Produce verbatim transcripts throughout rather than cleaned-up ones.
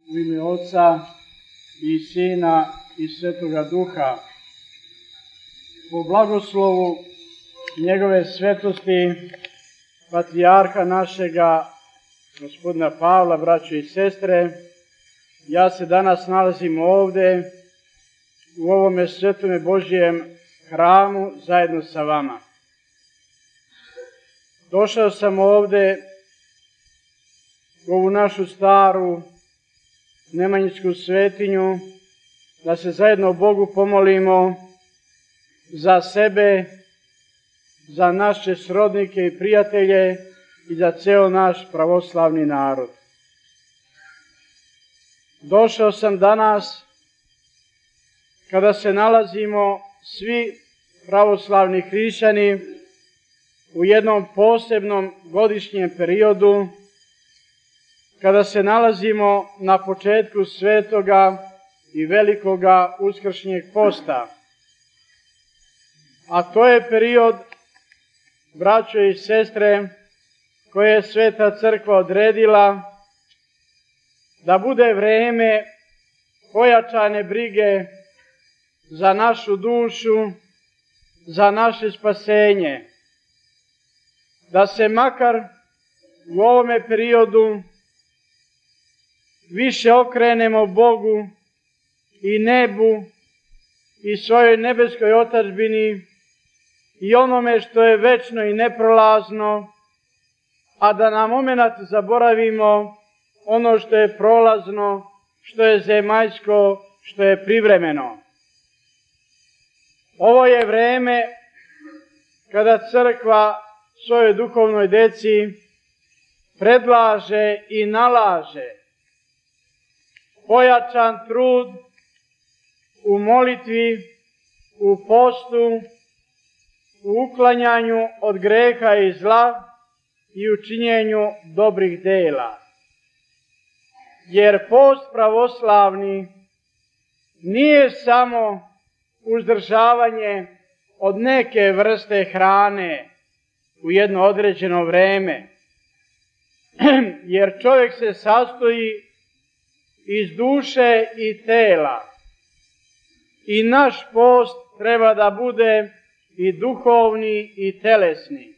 U ime Oca i Sina i Svetoga Duha, po blagoslovu njegove svetosti, patrijarha našega, gospodina Pavla, braćo i sestre, ja se danas nalazim ovde, u ovome svetome Božijem hramu, zajedno sa vama. Došao sam ovde u ovu našu staru Nemanjićku svetinju, da se zajedno Bogu pomolimo za sebe, za naše srodnike i prijatelje i za ceo naš pravoslavni narod. Došao sam danas kada se nalazimo svi pravoslavni hrišćani u jednom posebnom godišnjem periodu, kada se nalazimo na početku svetoga i velikoga uskršnjeg posta. A to je period, braćo i sestre, koje je Sveta Crkva odredila da bude vreme pojačane brige za našu dušu, za naše spasenje. Da se makar u ovome periodu više okrenemo Bogu i nebu i svojoj nebeskoj otadžbini i onome što je večno i neprolazno, a da na momenat zaboravimo ono što je prolazno, što je zemaljsko, što je privremeno. Ovo je vreme kada crkva svojoj duhovnoj deci predlaže i nalaže pojačan trud u molitvi, u postu, u uklanjanju od greha i zla i u činjenju dobrih dela. Jer post pravoslavni nije samo uzdržavanje od neke vrste hrane u jedno određeno vreme, jer čovjek se sastoji iz duše i tela i naš post treba da bude i duhovni i telesni.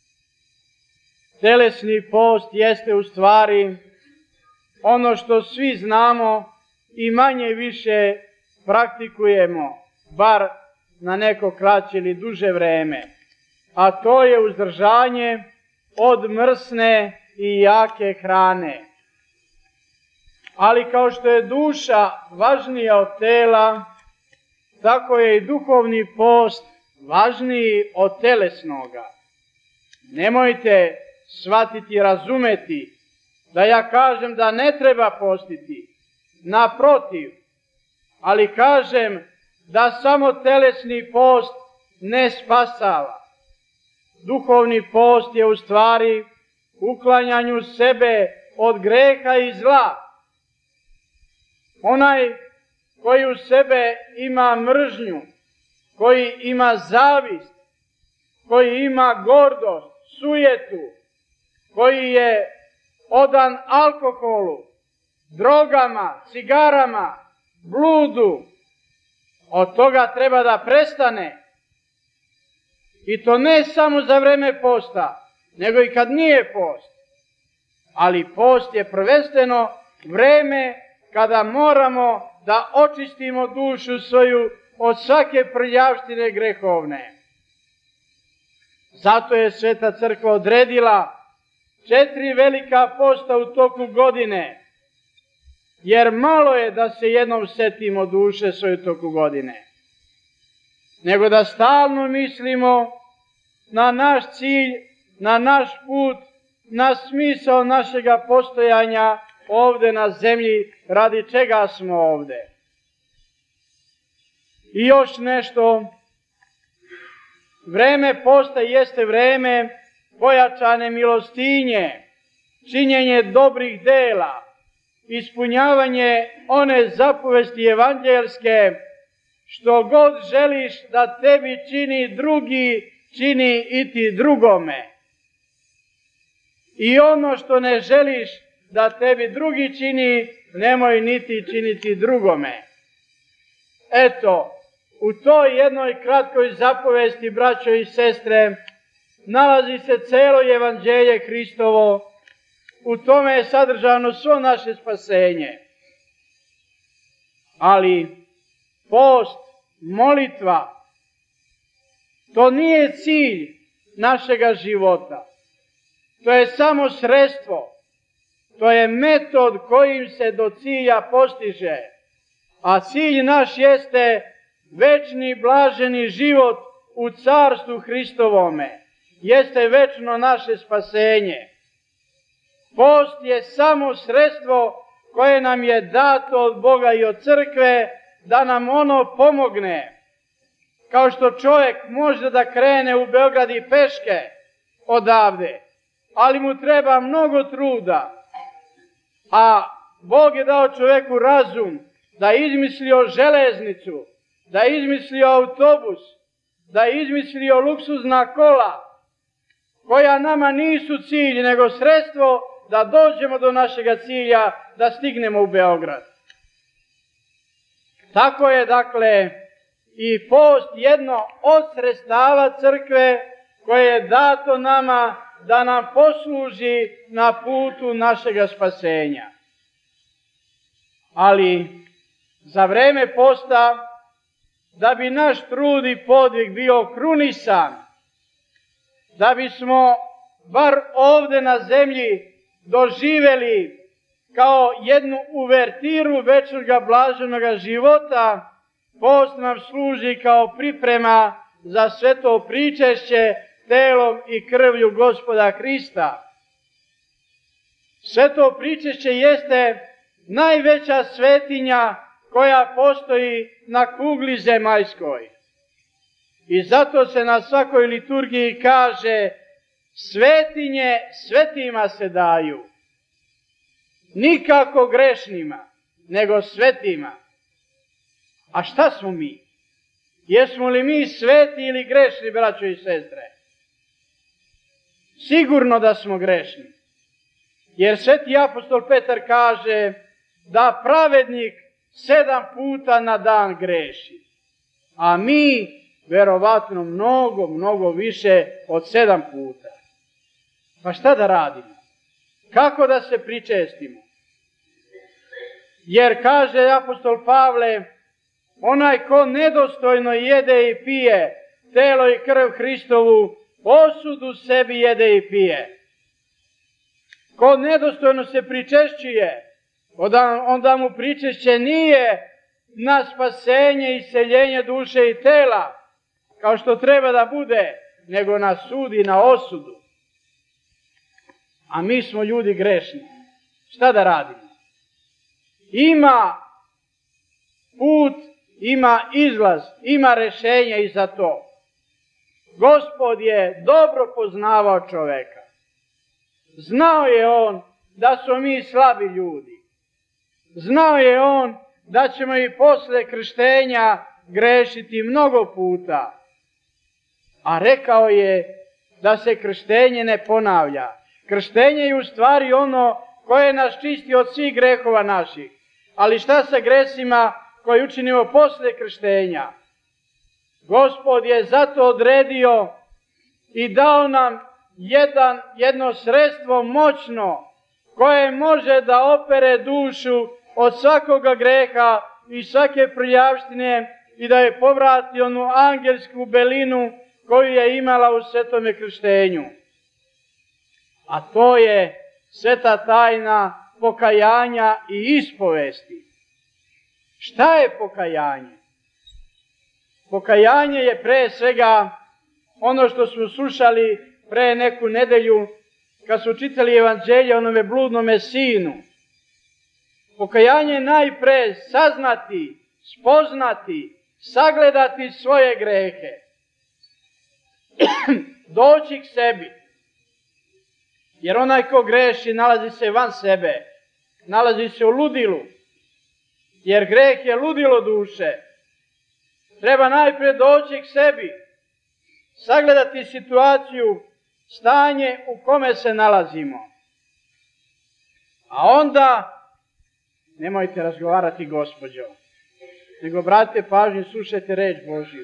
Telesni post jeste u stvari ono što svi znamo i manje više praktikujemo, bar na neko kraće ili duže vreme, a to je uzdržanje od mrsne i jake hrane. Ali kao što je duša važnija od tela, tako je i duhovni post važniji od telesnoga. Nemojte shvatiti i razumeti da ja kažem da ne treba postiti, naprotiv, ali kažem da samo telesni post ne spasava. Duhovni post je u stvari uklanjanju sebe od greha i zla. Onaj koji u sebe ima mržnju, koji ima zavist, koji ima gordost, sujetu, koji je odan alkoholu, drogama, cigarama, bludu, od toga treba da prestane. I to ne samo za vreme posta, nego i kad nije post. Ali post je prvenstveno vreme kada moramo da očistimo dušu svoju od svake prljavštine grehovne. Zato je Sveta Crkva odredila četiri velika posta u toku godine, jer malo je da se jednom setimo duše svoje u toku godine, nego da stalno mislimo na naš cilj, na naš put, na smisao našega postojanja ovde na zemlji, radi čega smo ovde. I još nešto, vreme posta jeste vreme pojačane milostinje, činjenje dobrih dela, ispunjavanje one zapovesti evanđelske, što god želiš da tebi čini drugi, čini i ti drugome. I ono što ne želiš da tebi drugi čini, nemoj niti činiti drugome. Eto, u toj jednoj kratkoj zapovesti, braćo i sestre, nalazi se celo evanđelje Hristovo. U tome je sadržano svo naše spasenje. Ali post, molitva, to nije cilj našega života. To je samo sredstvo. To je metod kojim se do cilja postiže. A cilj naš jeste večni blaženi život u carstvu Hristovome. Jeste večno naše spasenje. Post je samo sredstvo koje nam je dato od Boga i od crkve da nam ono pomogne. Kao što čovjek može da krene u Beograd i peške odavde, ali mu treba mnogo truda. A Bog je dao čovjeku razum da je izmislio železnicu, da je izmislio autobus, da je izmislio luksuzna kola, koja nama nisu cilj, nego sredstvo da dođemo do našega cilja, da stignemo u Beograd. Tako je, dakle, i post jedno od sredstava crkve koje je dato nama da nam posluži na putu našega spasenja. Ali za vreme posta, da bi naš trud i podvig bio krunisan, da bismo bar ovde na zemlji doživeli kao jednu uvertiru večnoga blaženoga života, post nam služi kao priprema za sveto pričešće telom i krvlju Gospoda Hrista. Sveto pričešće jeste najveća svetinja koja postoji na kugli zemaljskoj. I zato se na svakoj liturgiji kaže: svetinje svetima se daju. Nikako grešnima, nego svetima. A šta smo mi? Jesmo li mi sveti ili grešni, braćo i sestre? Sigurno da smo grešni. Jer sveti apostol Petar kaže da pravednik sedam puta na dan greši. A mi verovatno mnogo, mnogo više od sedam puta. Pa šta da radimo? Kako da se pričestimo? Jer kaže apostol Pavle, onaj ko nedostojno jede i pije telo i krv Hristovu, osudu sebi jede i pije. Ko nedostojno se pričešćuje, onda mu pričešće nije na spasenje i iseljenje duše i tela, kao što treba da bude, nego na sud i na osudu. A mi smo ljudi grešni. Šta da radimo? Ima put, ima izlaz, ima rešenje i za to. Gospod je dobro poznavao čoveka. Znao je on da smo mi slabi ljudi. Znao je on da ćemo i posle krštenja grešiti mnogo puta. A rekao je da se krštenje ne ponavlja. Krštenje je u stvari ono koje nas čisti od svih grehova naših. Ali šta sa gresima koje učinimo posle krštenja? Gospod je zato odredio i dao nam jedan, jedno sredstvo moćno koje može da opere dušu od svakoga greha i svake prljavštine i da je povrati onu angelsku belinu koju je imala u svetome krštenju. A to je sveta tajna pokajanja i ispovesti. Šta je pokajanje? Pokajanje je pre svega ono što smo slušali pre neku nedelju kad su čitali evanđelje onome bludnome sinu. Pokajanje je najpre saznati, spoznati, sagledati svoje grehe. Doći k sebi. Jer onaj ko greši nalazi se van sebe, nalazi se u ludilu. Jer greh je ludilo duše. Treba najpre doći k sebi, sagledati situaciju, stanje u kome se nalazimo. A onda nemojte razgovarati gospođo, nego obratite pažnju, slušajte reč Božju.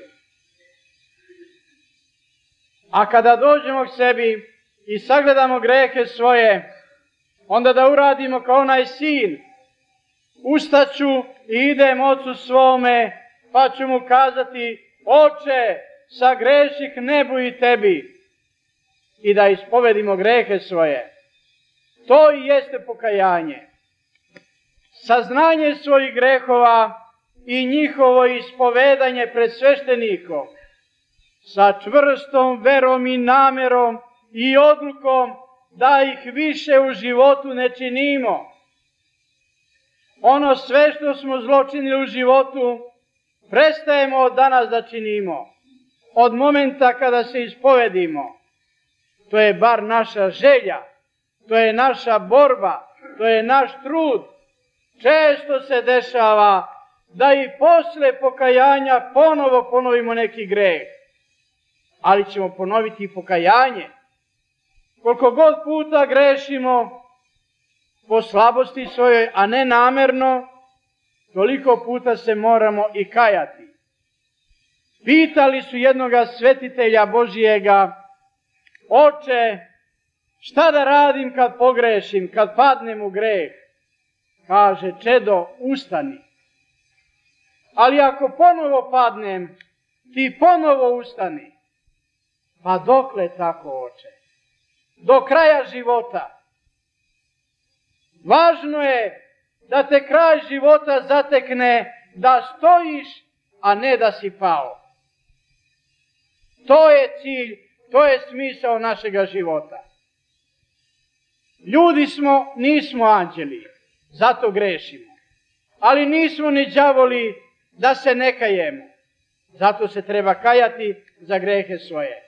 A kada dođemo k sebi i sagledamo grehe svoje, onda da uradimo kao onaj sin, ustaću i idem ocu svome, pa ću mu kazati, oče, sagreših nebu i tebi, i da ispovedimo grehe svoje. To i jeste pokajanje. Saznanje svojih grehova i njihovo ispovedanje pred sveštenikom, sa čvrstom verom i namerom i odlukom da ih više u životu ne činimo. Ono sve što smo zločinili u životu, prestajemo od danas da činimo. Od momenta kada se ispovedimo. To je bar naša želja, to je naša borba, to je naš trud. Često se dešava da i posle pokajanja ponovo ponovimo neki greh. Ali ćemo ponoviti i pokajanje. Koliko god puta grešimo po slabosti svojoj, a ne namerno, toliko puta se moramo i kajati. Pitali su jednoga svetitelja Božijega, oče, šta da radim kad pogrešim, kad padnem u greh? Kaže, čedo, ustani. Ali ako ponovo padnem, ti ponovo ustani. Pa dokle tako, oče? Do kraja života. Važno je da te kraj života zatekne da stojiš, a ne da si pao. To je cilj, to je smisao našega života. Ljudi smo, nismo anđeli, zato grešimo. Ali nismo ni đavoli da se ne kajemo. Zato se treba kajati za grehe svoje.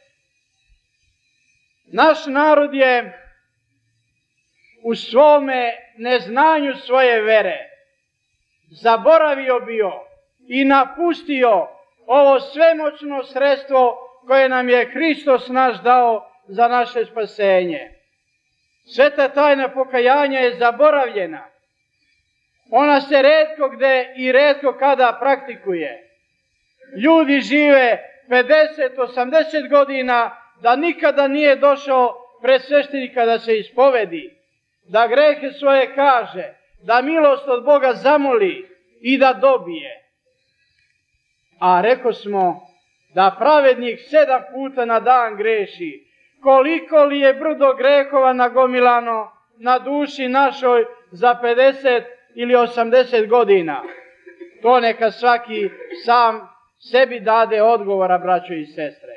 Naš narod je u svome neznanju svoje vere zaboravio bio i napustio ovo svemoćno sredstvo koje nam je Hristos naš dao za naše spasenje. Sveta tajna pokajanja je zaboravljena. Ona se retko gde i retko kada praktikuje. Ljudi žive pedeset osamdeset godina da nikada nije došao pred sveštenika da se ispovedi, da grehe svoje kaže, da milost od Boga zamoli i da dobije. A reko smo da pravednik sedam puta na dan greši. Koliko li je brdo grehova nagomilano na duši našoj za pedeset ili osamdeset godina? To neka svaki sam sebi dade odgovora, braćo i sestre.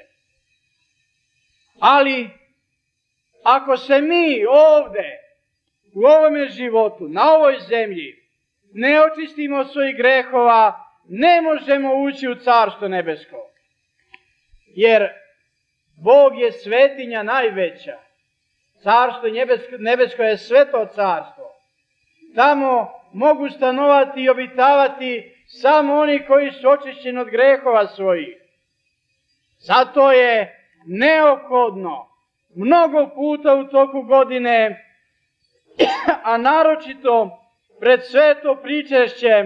Ali, ako se mi ovde, u ovome životu, na ovoj zemlji, ne očistimo svojih grehova, ne možemo ući u Carstvo nebesko. Jer Bog je svetinja najveća. Carstvo nebesko je sveto carstvo. Tamo mogu stanovati i obitavati samo oni koji su očišćeni od grehova svojih. Zato je neophodno mnogo puta u toku godine, a naročito pred sveto pričešće,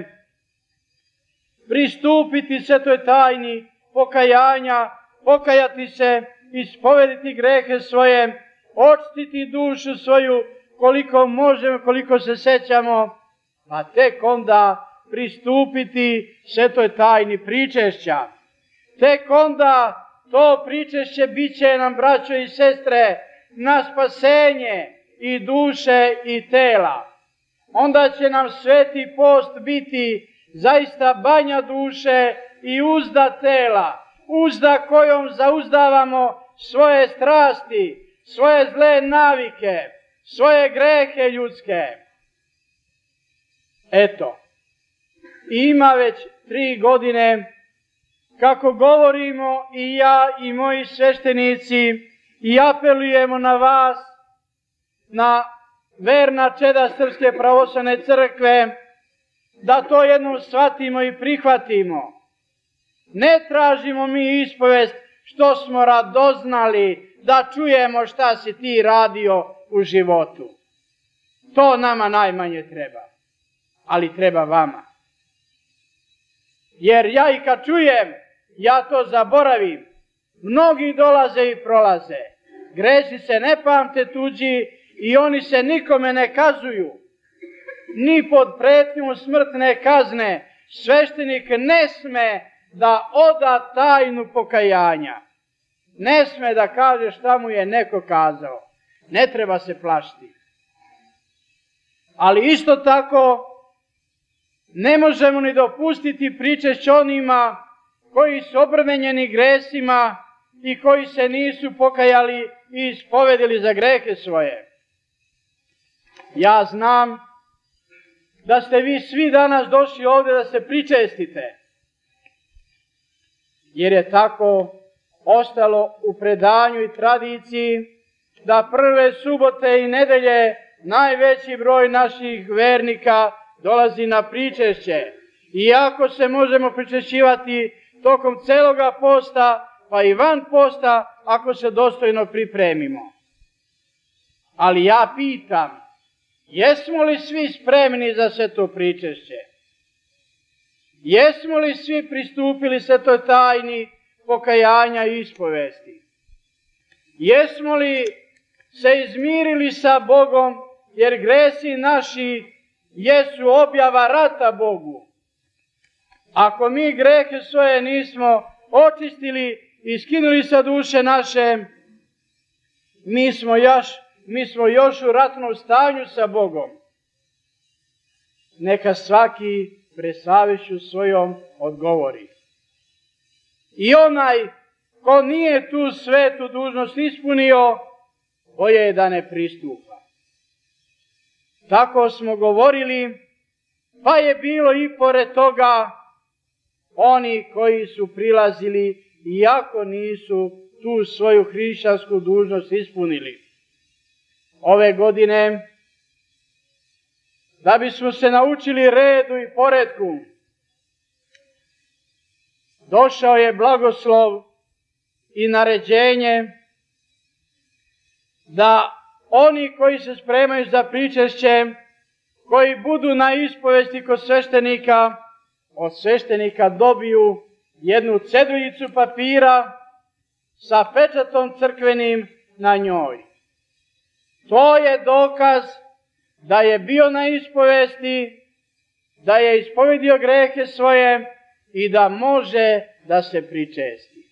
pristupiti svetoj tajni pokajanja, pokajati se, ispovediti grehe svoje, očistiti dušu svoju koliko možemo, koliko se sećamo, pa tek onda pristupiti svetoj tajni pričešća. Tek onda to pričešće bit će nam, braćo i sestre, na spasenje i duše i tela. Onda će nam sveti post biti zaista banja duše i uzda tela, uzda kojom zauzdavamo svoje strasti, svoje zle navike, svoje grehe ljudske. Eto, ima već tri godine kako govorimo i ja i moji sveštenici i apelujemo na vas, na verna čeda Srpske pravoslavne crkve, da to jednom shvatimo i prihvatimo. Ne tražimo mi ispovest što smo radoznali da čujemo šta si ti radio u životu. To nama najmanje treba. ali treba vama. Jer ja i kad čujem, ja to zaboravim. Mnogi dolaze i prolaze. Gresi se ne pamte tuđi i oni se nikome ne kazuju. Ni pod pretnjom smrtne kazne sveštenik ne sme da oda tajnu pokajanja. Ne sme da kaže šta mu je neko kazao. Ne treba se plašiti. Ali isto tako ne možemo ni dopustiti pričešće onima koji su obremenjeni gresima i koji se nisu pokajali i ispovedili za grehe svoje. Ja znam da ste vi svi danas došli ovde da se pričestite, jer je tako ostalo u predanju i tradiciji da prve subote i nedelje najveći broj naših vernika dolazi na pričešće. Iako se možemo pričešćivati tokom celoga posta, pa i van posta, ako se dostojno pripremimo. Ali ja pitam, jesmo li svi spremni za sve to pričešće? Jesmo li svi pristupili svetoj tajni pokajanja i ispovesti? Jesmo li se izmirili sa Bogom, jer gresi naši jesu objava rata Bogu? Ako mi grehe svoje nismo očistili i skinuli sa duše naše, mi smo još, mi smo još u ratnom stanju sa Bogom. Neka svaki pred savešću svojom odgovori. I onaj ko nije tu svetu dužnost ispunio, bolje je da ne pristupa. Tako smo govorili, pa je bilo i pored toga oni koji su prilazili iako nisu tu svoju hrišćansku dužnost ispunili. Ove godine, da bismo se naučili redu i poretku, došao je blagoslov i naređenje da oni koji se spremaju za pričešće, koji budu na ispovesti kod sveštenika, od sveštenika dobiju jednu ceduljicu papira sa pečatom crkvenim na njoj. To je dokaz da je bio na ispovesti, da je ispovedio grehe svoje i da može da se pričesti.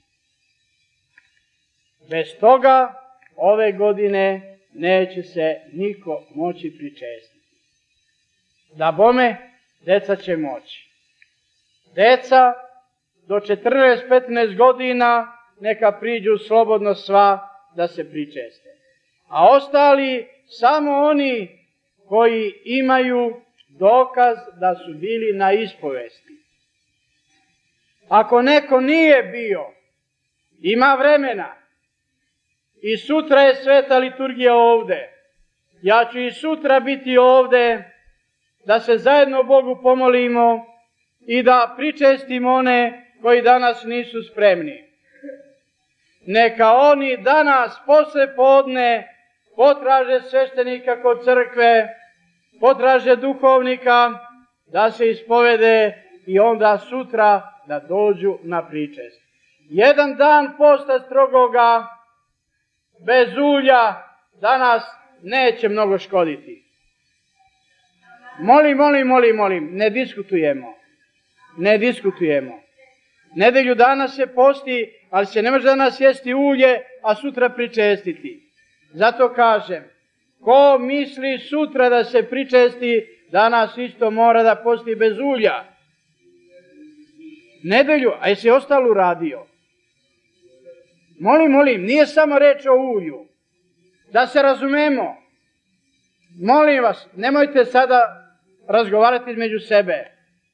Bez toga ove godine neće se niko moći pričestiti. Da bome, deca će moći. Deca do četrnaest petnaest godina neka priđu slobodno sva da se pričeste. A ostali samo oni koji imaju dokaz da su bili na ispovesti. Ako neko nije bio, ima vremena, i sutra je sveta liturgija ovde. Ja ću i sutra biti ovde da se zajedno Bogu pomolimo i da pričestimo one koji danas nisu spremni. Neka oni danas posle podne potraže sveštenika kod crkve, potraže duhovnika da se ispovede i onda sutra da dođu na pričest. Jedan dan posta strogoga bez ulja danas neće mnogo škoditi. Molim, molim, molim, molim, ne diskutujemo. Ne diskutujemo. Nedelju dana se posti, ali se ne može danas jesti ulje, a sutra pričestiti. Zato kažem, ko misli sutra da se pričesti, danas isto mora da posti bez ulja. Nedelju, a jesi ostalo uradio? Molim, molim, nije samo reč o ulju. Da se razumemo. Molim vas, nemojte sada razgovarati između sebe.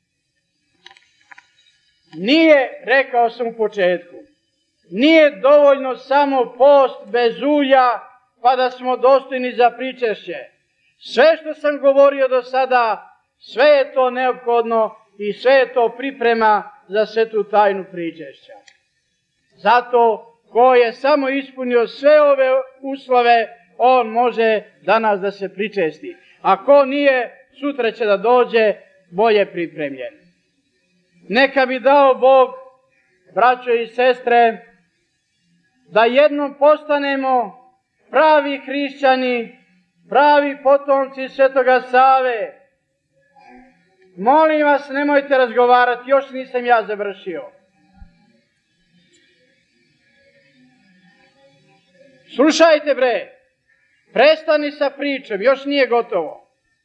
Nije, rekao sam u početku, nije dovoljno samo post bez ulja, pa da smo dostojni za pričešće. Sve što sam govorio do sada, sve je to neophodno i sve je to priprema za svetu tajnu pričešća. Zato, ko je samo ispunio sve ove uslove, on može danas da se pričesti. A ko nije, sutra će da dođe bolje pripremljen. Neka bi dao Bog, braćo i sestre, da jednom postanemo pravi hrišćani, pravi potomci Svetoga Save. Molim vas, nemojte razgovarati, još nisam ja završio. Slušajte bre, prestani sa pričom, još nije gotovo.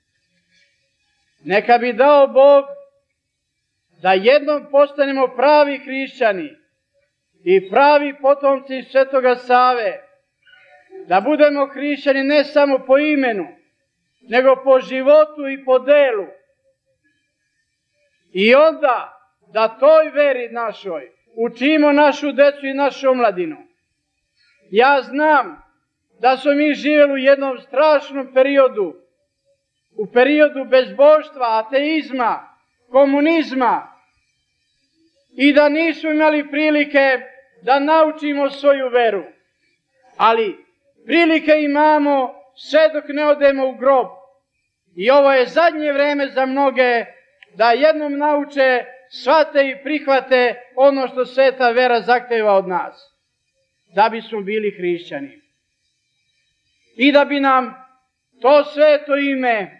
Neka bi dao Bog da jednom postanemo pravi hrišćani i pravi potomci Svetoga Save, da budemo hrišćani ne samo po imenu, nego po životu i po delu. I onda da toj veri našoj učimo našu decu i našu omladinu. Ja znam da smo mi živjeli u jednom strašnom periodu, u periodu bezbožstva, ateizma, komunizma, i da nismo imali prilike da naučimo svoju veru. Ali prilike imamo sve dok ne odemo u grob. I ovo je zadnje vreme za mnoge da jednom nauče, shvate i prihvate ono što sveta vera zahteva od nas, da bismo bili hrišćani. I da bi nam to sveto ime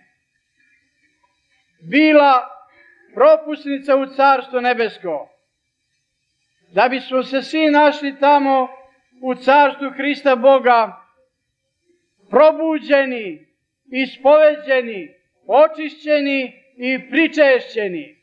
bila propusnica u Carstvo nebesko, da bismo se svi našli tamo u Carstvu Hrista Boga, probuđeni, ispoveđeni, očišćeni i pričešćeni.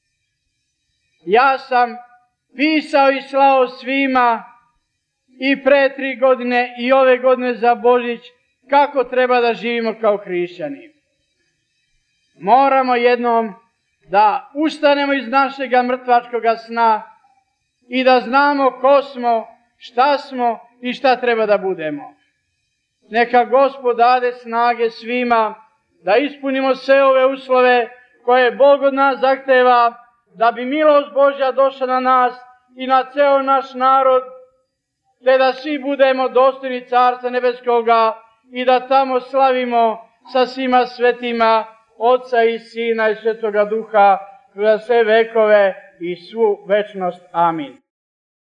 Ja sam pisao i slao svima i pre tri godine i ove godine za Božić kako treba da živimo kao hrišćani. Moramo jednom da ustanemo iz našega mrtvačkoga sna i da znamo ko smo, šta smo i šta treba da budemo. Neka Gospod dade snage svima da ispunimo sve ove uslove koje Bog od nas zahteva, da bi milost Božja došla na nas i na ceo naš narod, te da svi budemo dostojni Carstva nebeskoga i da tamo slavimo sa svima svetima Otca i Sina i Svetoga Duha za sve vekove i svu večnost. Amin.